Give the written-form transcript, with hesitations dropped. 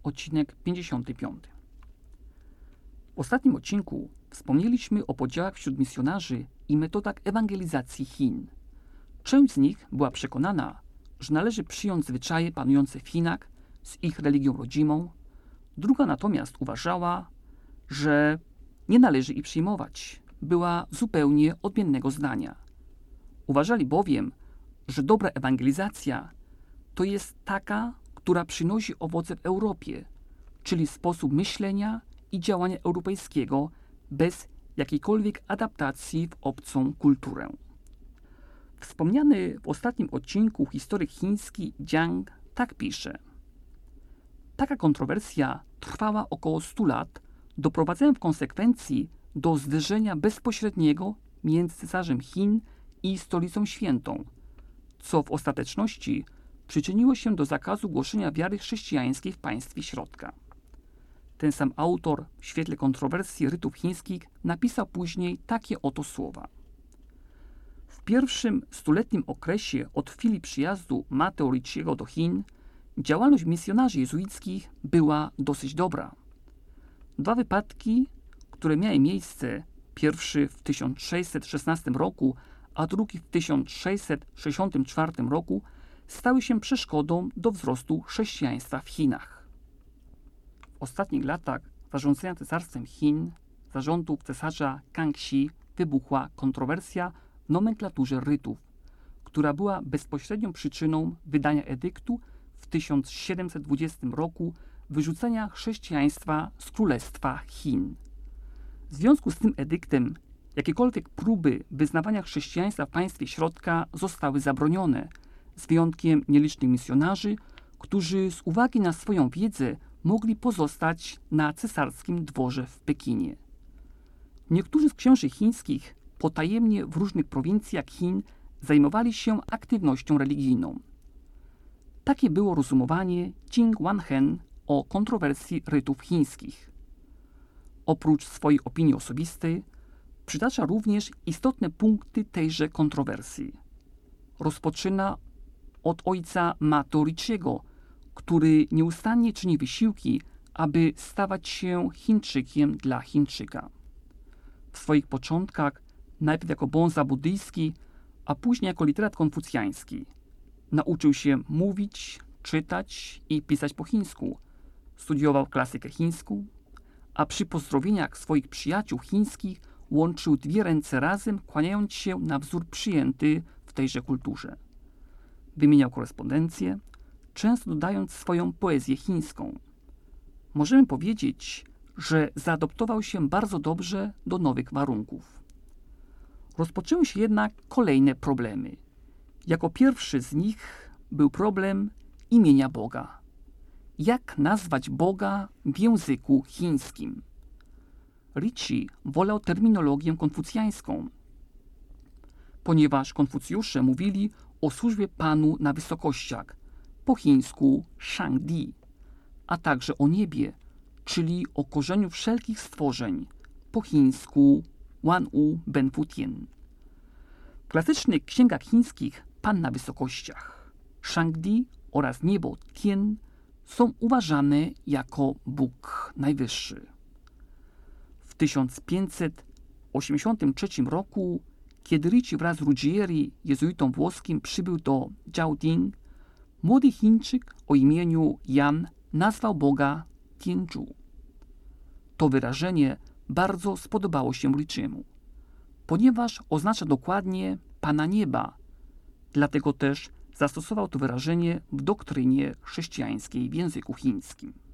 odcinek 55. W ostatnim odcinku wspomnieliśmy o podziałach wśród misjonarzy i metodach ewangelizacji Chin. Część z nich była przekonana, że należy przyjąć zwyczaje panujące w Chinach z ich religią rodzimą, druga natomiast uważała, że nie należy ich przyjmować. Była zupełnie odmiennego zdania. Uważali bowiem, że dobra ewangelizacja to jest taka, która przynosi owoce w Europie, czyli sposób myślenia i działania europejskiego bez jakiejkolwiek adaptacji w obcą kulturę. Wspomniany w ostatnim odcinku historyk chiński Jiang tak pisze. Taka kontrowersja trwała około 100 lat, doprowadzając w konsekwencji do zderzenia bezpośredniego między cesarzem Chin i Stolicą Świętą, co w ostateczności przyczyniło się do zakazu głoszenia wiary chrześcijańskiej w państwie środka. Ten sam autor w świetle kontrowersji rytów chińskich napisał później takie oto słowa. W pierwszym stuletnim okresie od chwili przyjazdu Mateo Ricciego do Chin działalność misjonarzy jezuickich była dosyć dobra. Dwa wypadki, które miały miejsce, pierwszy w 1616 roku, a drugi w 1664 roku, stały się przeszkodą do wzrostu chrześcijaństwa w Chinach. W ostatnich latach zarządzania cesarstwem Chin, zarządów cesarza Kangxi, wybuchła kontrowersja w nomenklaturze rytów, która była bezpośrednią przyczyną wydania edyktu w 1720 roku wyrzucenia chrześcijaństwa z Królestwa Chin. W związku z tym edyktem jakiekolwiek próby wyznawania chrześcijaństwa w państwie środka zostały zabronione, z wyjątkiem nielicznych misjonarzy, którzy z uwagi na swoją wiedzę mogli pozostać na cesarskim dworze w Pekinie. Niektórzy z księży chińskich potajemnie w różnych prowincjach Chin zajmowali się aktywnością religijną. Takie było rozumowanie Jing Wanhen o kontrowersji rytów chińskich. Oprócz swojej opinii osobistej przytacza również istotne punkty tejże kontrowersji. Rozpoczyna od ojca Mateo Ricciego, który nieustannie czyni wysiłki, aby stawać się Chińczykiem dla Chińczyka. W swoich początkach, najpierw jako bonza buddyjski, a później jako literat konfucjański, nauczył się mówić, czytać i pisać po chińsku, studiował klasykę chińską, a przy pozdrowieniach swoich przyjaciół chińskich łączył dwie ręce razem, kłaniając się na wzór przyjęty w tejże kulturze. Wymieniał korespondencję, często dodając swoją poezję chińską. Możemy powiedzieć, że zaadoptował się bardzo dobrze do nowych warunków. Rozpoczęły się jednak kolejne problemy. Jako pierwszy z nich był problem imienia Boga. Jak nazwać Boga w języku chińskim? Ricci wolał terminologię konfucjańską, ponieważ Konfucjusze mówili o służbie Panu na wysokościach, po chińsku Shangdi, a także o niebie, czyli o korzeniu wszelkich stworzeń, po chińsku Wan-u Ben-fu-tien. W klasycznych księgach chińskich Pan na wysokościach, Shangdi oraz niebo Tien są uważane jako Bóg Najwyższy. W 1583 roku, kiedy Ricci wraz z Ruggieri, jezuitą włoskim, przybył do Jiaoding, młody Chińczyk o imieniu Jan nazwał Boga Tianzhu. To wyrażenie bardzo spodobało się Ricciemu, ponieważ oznacza dokładnie Pana Nieba, dlatego też zastosował to wyrażenie w doktrynie chrześcijańskiej w języku chińskim.